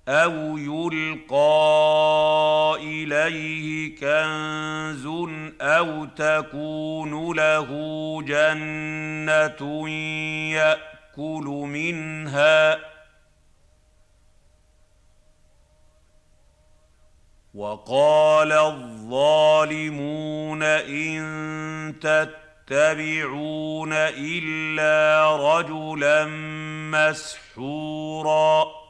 أَوْ يُلْقَىٰ إِلَيْهِ كَنزٌ أَوْ تَكُونُ لَهُ جَنَّةٌ يَأْكُلُ مِنْهَا ۚ وَقَالَ الظَّالِمُونَ إِن تَتَّبِعُونَ إِلَّا رَجُلًا مَّسْحُورًا